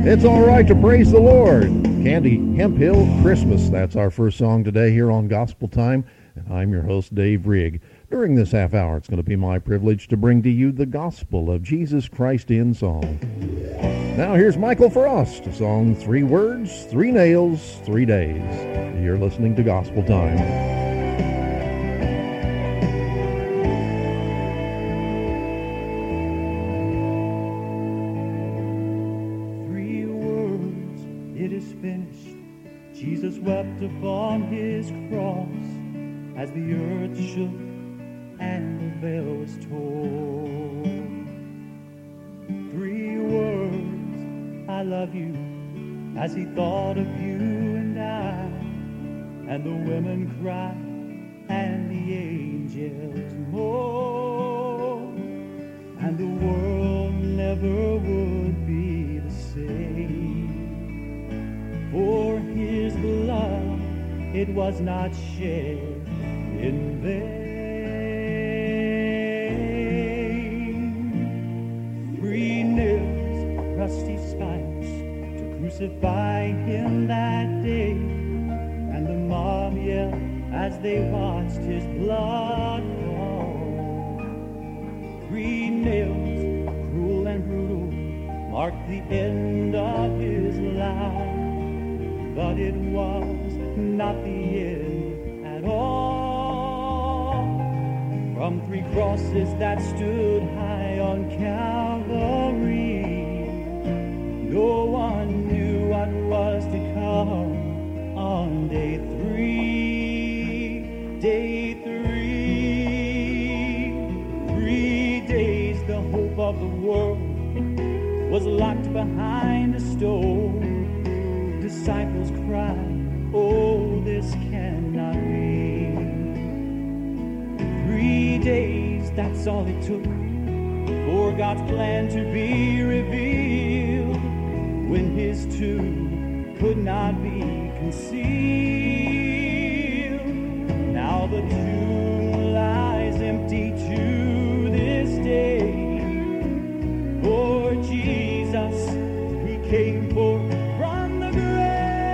It's all right to praise the Lord. Candy Hemphill, Christmas. That's our first song today here on Gospel Time. And I'm your host, Dave Rigg. During this half hour, it's going to be my privilege to bring to you the gospel of Jesus Christ in song. Now here's Michael Frost, a song, 3 words, 3 nails, 3 days. You're listening to Gospel Time. Jesus wept upon his cross as the earth shook and the veil was torn. 3 words, I love you, as he thought of you and I, and the women cried and the angels mourned, and the world never would be the same. For his blood, it was not shed in vain. 3 nails, rusty spikes, to crucify him that day, and the mob yelled as they watched his blood fall. 3 nails, cruel and brutal, marked the end of his life. But it was not the end at all. From 3 crosses that stood high on Calvary, no one knew what was to come on day 3. Day 3. 3 days the hope of the world was locked behind a stone. Disciples cried, oh, this cannot be. 3 days, that's all it took for God's plan to be revealed, when his tomb could not be concealed. Now the tomb lies empty to this day, for Jesus, he came forth from the grave.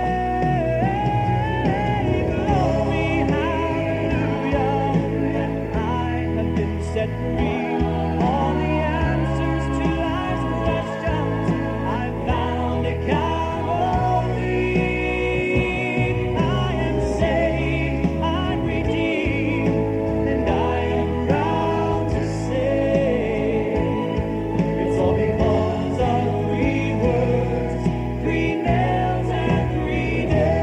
Set free, all the answers to life's questions I found at Calvary. I am saved, I'm redeemed, and I am proud to say it's all because of 3 words, 3 nails, and 3 days.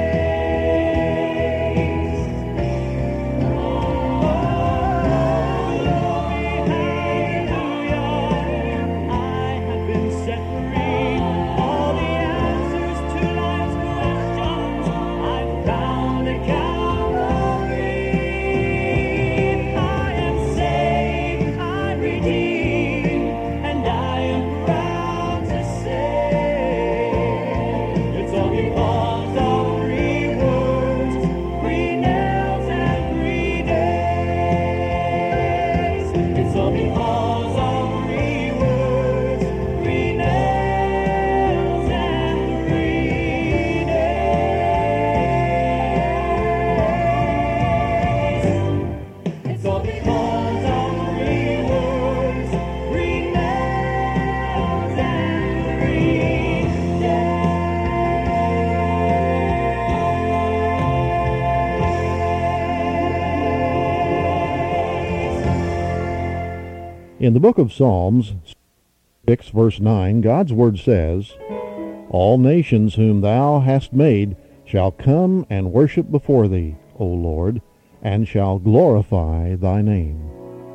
In the book of Psalms, 6 verse 9, God's word says, all nations whom thou hast made shall come and worship before thee, O Lord, and shall glorify thy name.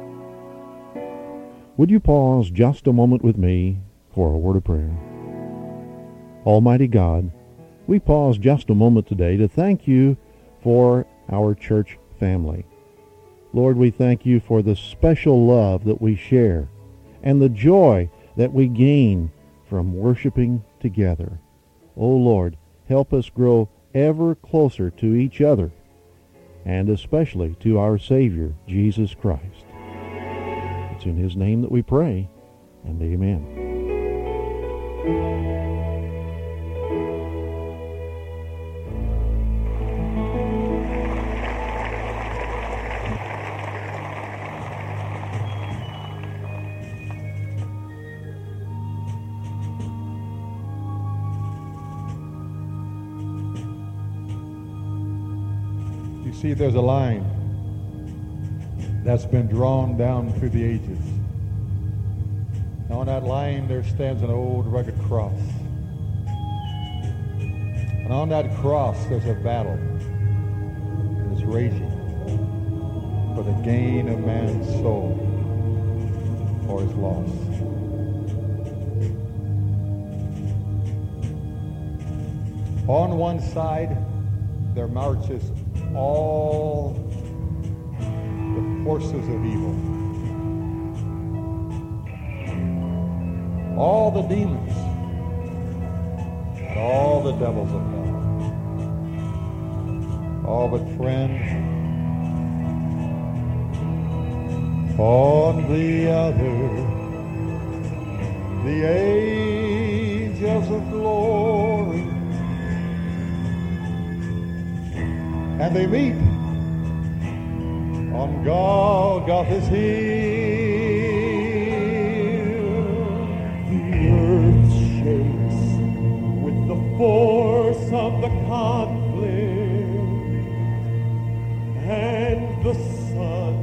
Would you pause just a moment with me for a word of prayer? Almighty God, we pause just a moment today to thank you for our church family. Lord, we thank you for the special love that we share and the joy that we gain from worshiping together. Oh Lord, help us grow ever closer to each other and especially to our Savior, Jesus Christ. It's in his name that we pray, and amen. You see, there's a line that's been drawn down through the ages. And on that line there stands an old rugged cross. And on that cross there's a battle that is raging for the gain of man's soul or his loss. On one side there marches all the forces of evil, all the demons, and all the devils of hell. Oh, but friend, on the other, the angels of glory, and they meet on Golgotha's hill. The earth shakes with the force of the conflict, and the sun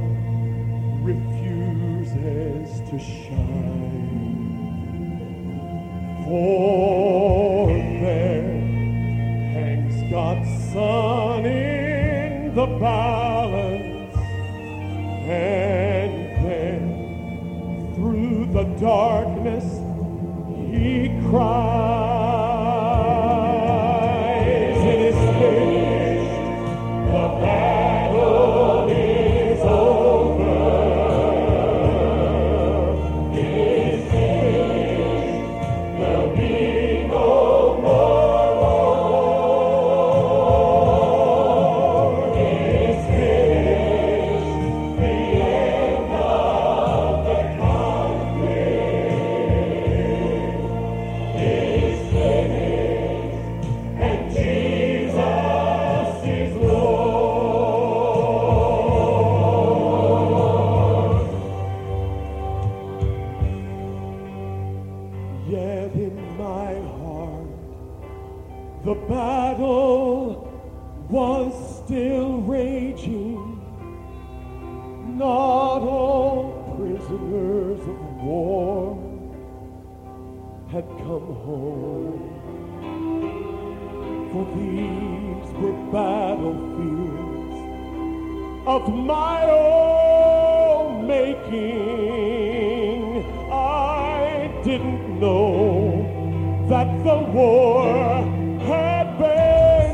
refuses to shine. For there hangs God's Son in the balance, and then through the darkness he cries, it is finished, the battle is over, it is finished, there'll be no more war, it is finished, the end of the conflict is finished, and Jesus is Lord. Yet in my heart the battle was still raging. Not all prisoners of war had come home, for these were battlefields of my own making. I didn't know that the war had been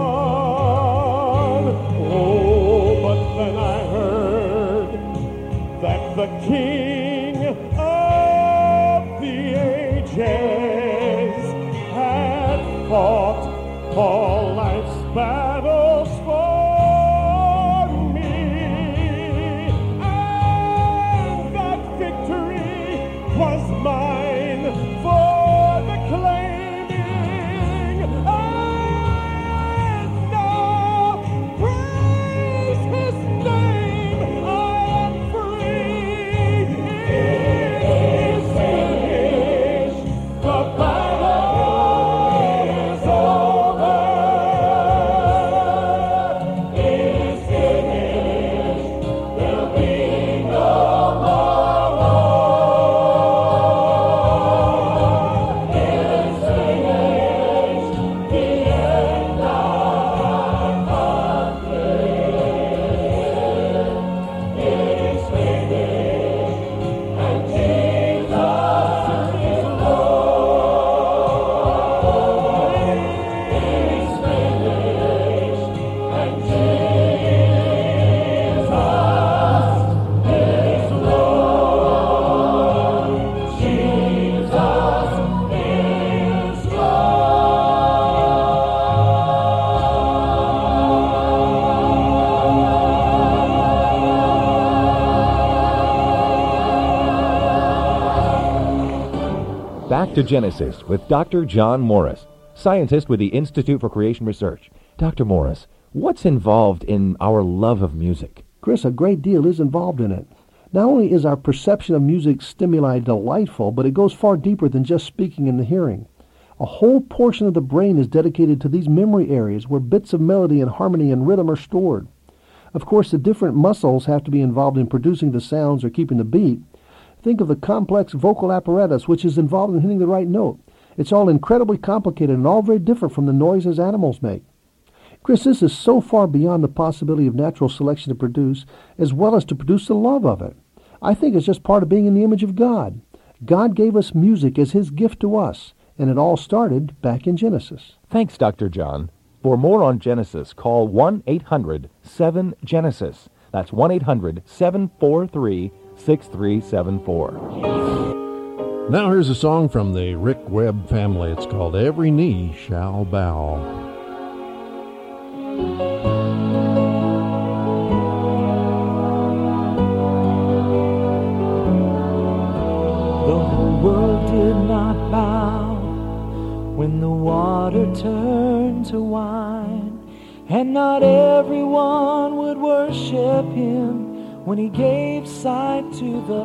won. Oh, but then I heard that the King of the ages had fought all life's battles for me, and that victory was mine for the claiming, and now praise his name, I am free, it is finished, the battle is over, it is finished, there'll be no more war, it is finished, the end of conflict, it is finished, and Jesus is Lord. It is finished, and Jesus is Lord. Jesus is Back to Genesis with Dr. John Morris, scientist with the Institute for Creation Research. Dr. Morris, what's involved in our love of music? Chris, a great deal is involved in it. Not only is our perception of music stimuli delightful, but it goes far deeper than just speaking and the hearing. A whole portion of the brain is dedicated to these memory areas where bits of melody and harmony and rhythm are stored. Of course, the different muscles have to be involved in producing the sounds or keeping the beat. Think of the complex vocal apparatus which is involved in hitting the right note. It's all incredibly complicated and all very different from the noises animals make. Chris, this is so far beyond the possibility of natural selection to produce, as well as to produce the love of it. I think it's just part of being in the image of God. God gave us music as His gift to us, and it all started back in Genesis. Thanks, Dr. John. For more on Genesis, call 1-800-7-GENESIS. That's 1-800-743-6374. Now here's a song from the Rick Webb family. It's called Every Knee Shall Bow. The whole world did not bow when the water turned to wine, and not everyone would worship Him when He gave sight to the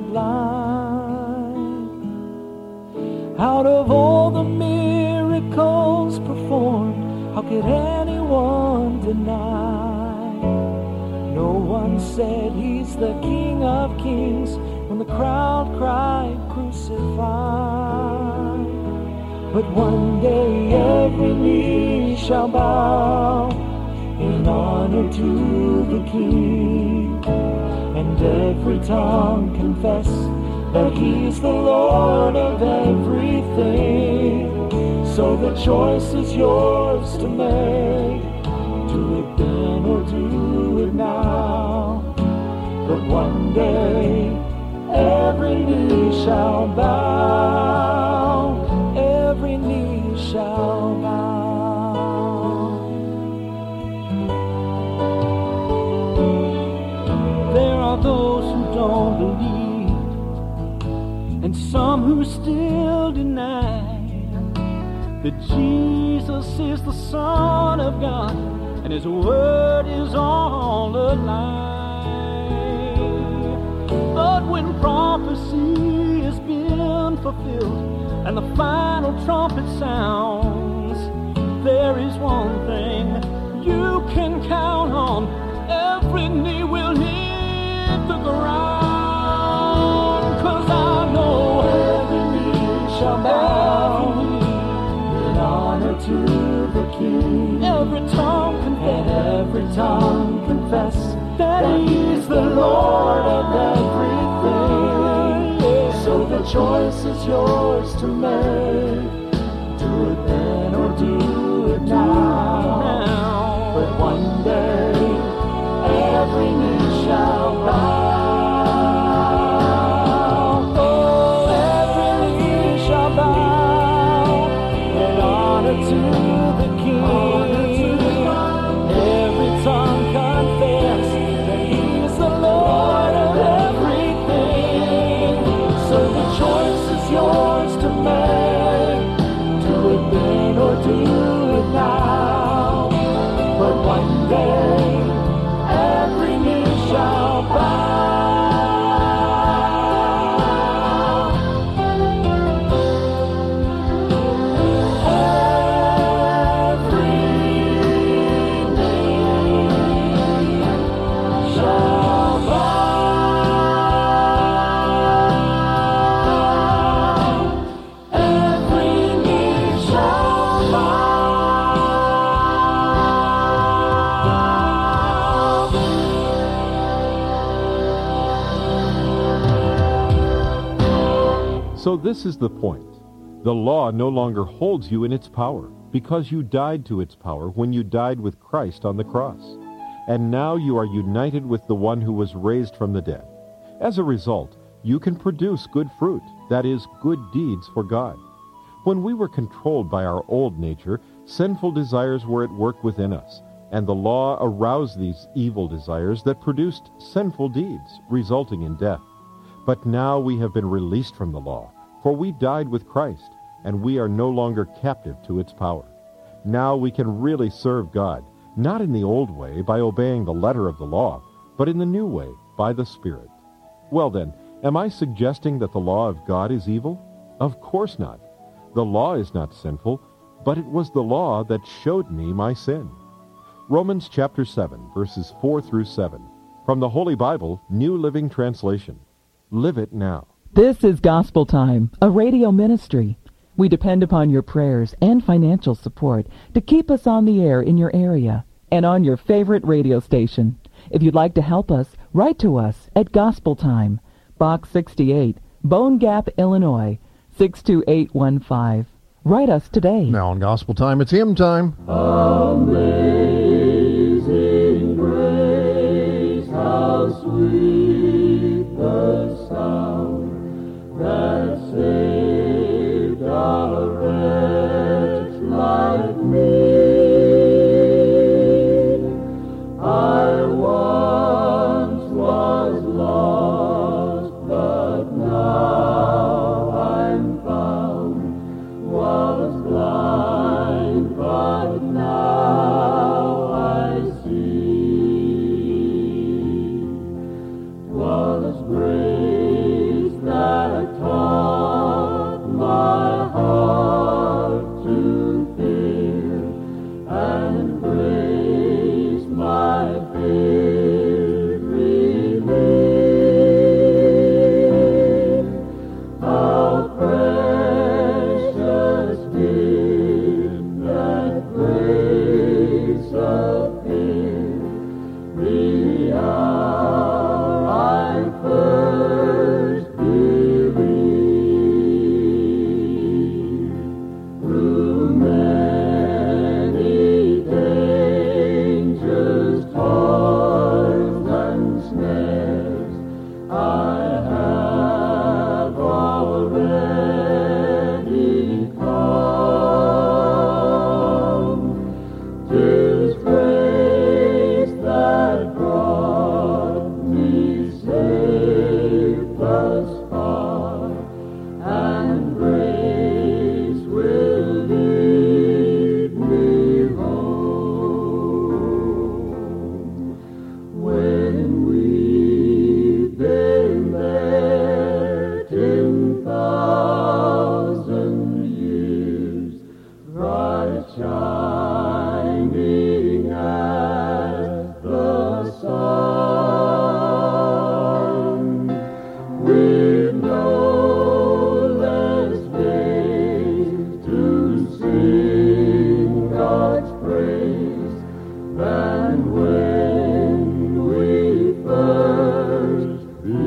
blind. Out of all the miracles performed, how could anyone deny? No one said He's the King of Kings when the crowd cried, "Crucify." But one day every knee shall bow in honor to the King, and every tongue confess that He's the Lord of everything. So the choice is yours to make. Do it then or do it now. But one day every knee shall bow. Every knee shall bow. There are those who don't believe, and some who still deny that Jesus is the Son of God, and His word is all a lie. But when prophecy has been fulfilled and the final trumpet sounds, there is one thing you can count on: every knee will hit the ground. 'Cause I know every knee shall bow in honor to the King. Every tongue confess that He's the Lord of everything. So the choice is yours to make. Do it then or do it now. But one day every knee shall bow. Oh, every knee shall bow in honor to the King. Every tongue confess that He's the Lord of everything. So the choice is yours to make. Do it then or do it now. But one day every knee shall bow. Every knee shall bow. Every knee shall bow. So this is the point. The law no longer holds you in its power, because you died to its power when you died with Christ on the cross. And now you are united with the one who was raised from the dead. As a result, you can produce good fruit, that is, good deeds for God. When we were controlled by our old nature, sinful desires were at work within us, and the law aroused these evil desires that produced sinful deeds, resulting in death. But now we have been released from the law, for we died with Christ, and we are no longer captive to its power. Now we can really serve God, not in the old way by obeying the letter of the law, but in the new way by the Spirit. Well then, am I suggesting that the law of God is evil? Of course not. The law is not sinful, but it was the law that showed me my sin. Romans chapter 7, verses 4 through 7. From the Holy Bible, New Living Translation. Live it now. This is Gospel Time, a radio ministry. We depend upon your prayers and financial support to keep us on the air in your area and on your favorite radio station. If you'd like to help us, write to us at Gospel Time, Box 68, Bone Gap, Illinois, 62815. Write us today. Now on Gospel Time, it's hymn time. Amazing grace, how sweet the sound that saved a wretch like me. I once was lost, but now I'm found. Was blind, but now I see. 'Twas grace that taught my heart to fear, and grace my fear relieved. How precious did that grace appear the hour I first believed. Through many dangers, toils, and snares, I have already come. 'Tis grace that brought me safe thus far, and grace will lead me home. When we've been there 10,000 years, bright shining as the sun, with no less days to sing God's praise than when we first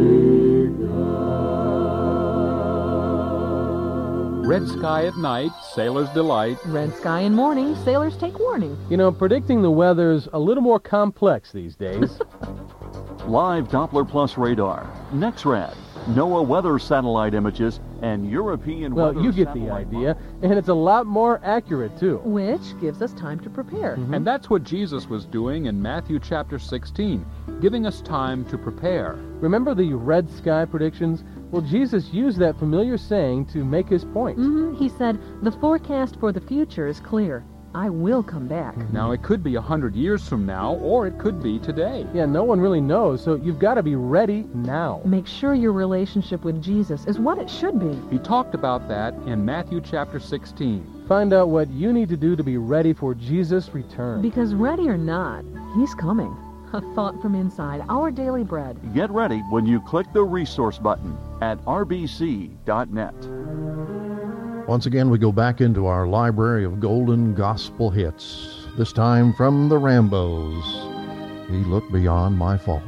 begun. Red sky at night, sailor's delight. Red sky in morning, sailors take warning. You know, predicting the weather's a little more complex these days. Live Doppler Plus radar, NEXRAD, NOAA weather satellite images, and European Well, weather you get the satellite idea, and it's a lot more accurate, too. Which gives us time to prepare. And that's what Jesus was doing in Matthew chapter 16, giving us time to prepare. Remember the red sky predictions? Well, Jesus used that familiar saying to make his point. He said, the forecast for the future is clear. I will come back. Now, it could be 100 years from now, or it could be today. Yeah, no one really knows, so you've got to be ready now. Make sure your relationship with Jesus is what it should be. He talked about that in Matthew chapter 16. Find out what you need to do to be ready for Jesus' return. Because ready or not, he's coming. A thought from inside, our daily bread. Get ready when you click the resource button at rbc.net. Once again, we go back into our library of golden gospel hits, this time from the Rambos. He looked beyond my fault.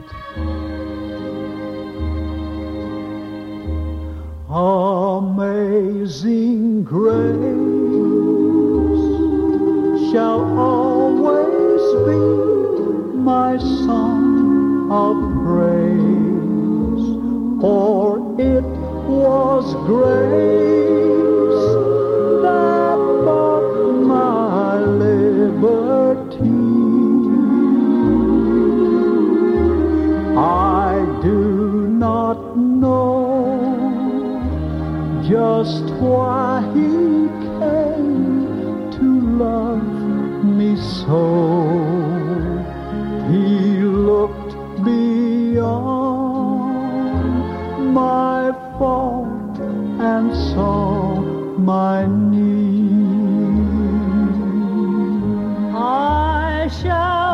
Amazing grace shall always be my song of praise, for it was grace that bought my liberty. I do not know just why he came to love me so. He looked beyond my fault and saw my need. I shall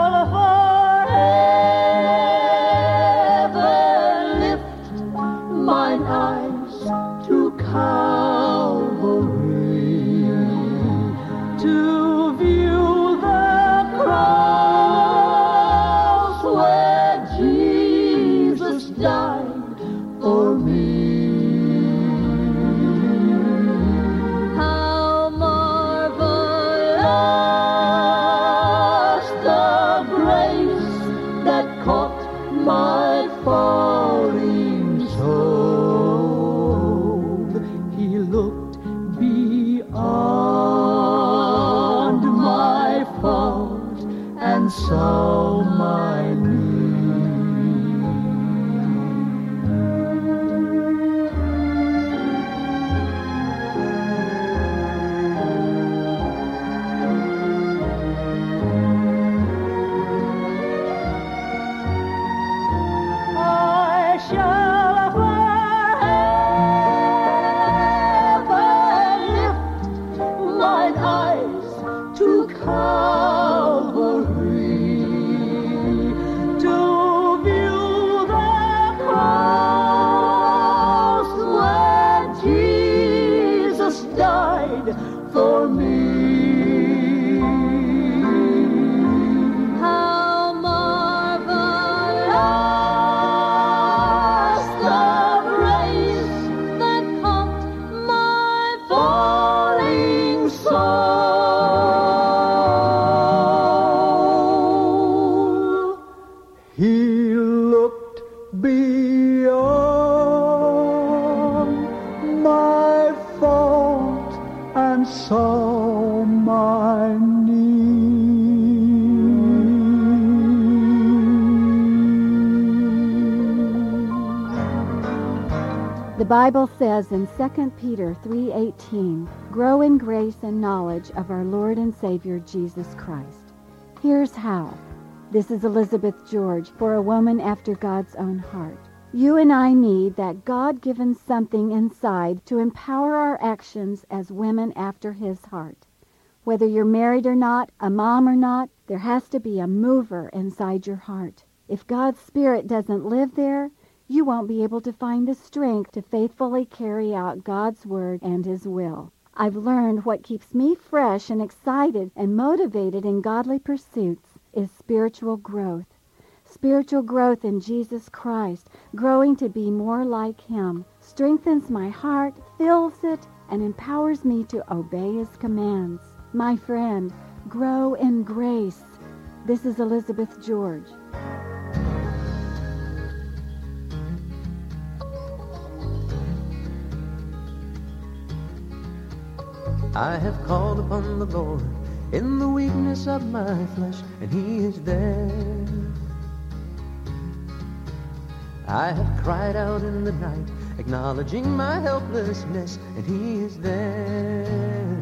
falling soul. He looked beyond my fault and saw my need. The Bible says in 2 Peter 3:18, grow in grace and knowledge of our Lord and Savior Jesus Christ. Here's how. This is Elizabeth George for a woman after God's own heart. You and I need that God-given something inside to empower our actions as women after His heart. Whether you're married or not, a mom or not, there has to be a mover inside your heart. If God's Spirit doesn't live there, you won't be able to find the strength to faithfully carry out God's Word and His will. I've learned what keeps me fresh and excited and motivated in godly pursuits is spiritual growth. Spiritual growth in Jesus Christ, growing to be more like Him, strengthens my heart, fills it, and empowers me to obey His commands. My friend, grow in grace. This is Elizabeth George. I have called upon the Lord in the weakness of my flesh, and He is there. I have cried out in the night, acknowledging my helplessness, and He is there.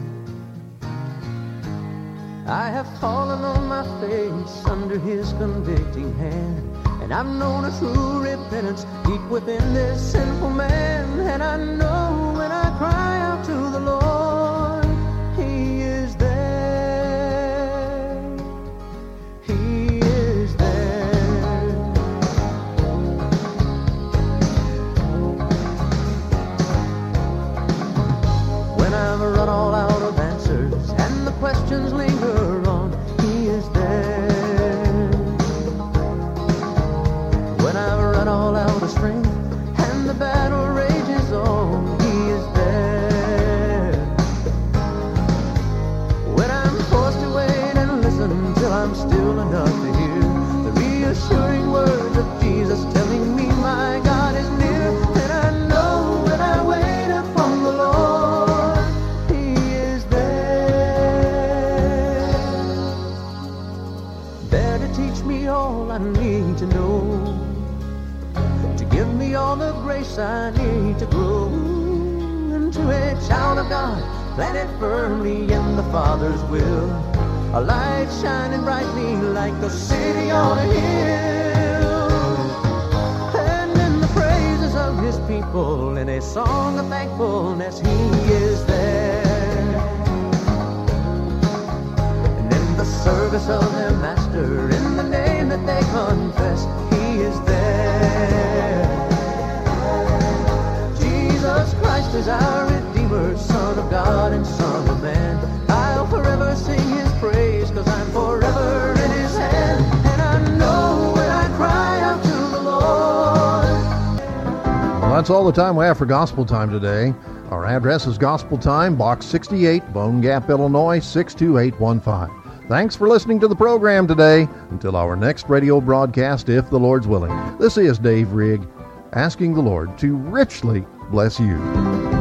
I have fallen on my face under His convicting hand, and I've known a true repentance deep within this sinful man. And I know when I cry out to the Lord, He is there. He is there. When I've run all out of answers and the questions linger on, He is there. When I've run all out of strength and the battle rages on, He is there. When I'm forced to wait and listen till I'm still enough to hear the reassuring words of Jesus telling me my God is near, and I know when I wait upon the Lord, He is there. There to teach me all I need to know, to give me all the grace I need to grow into a child of God, planted firmly in the Father's will, a light shining brightly like the city on a hill, and in the praises of His people, in a song of thankfulness, He is there, and in the service of their Master, in the name that they confess, He is there. Jesus Christ is our Redeemer, Son of God and Son of Man. I'll forever sing His praise, 'cause I'm forever in His hand. And I know when I cry out to the Lord. Well, that's all the time we have for Gospel Time today. Our address is Gospel Time, Box 68, Bone Gap, Illinois, 62815. Thanks for listening to the program today. Until our next radio broadcast, if the Lord's willing, this is Dave Rigg asking the Lord to richly bless you.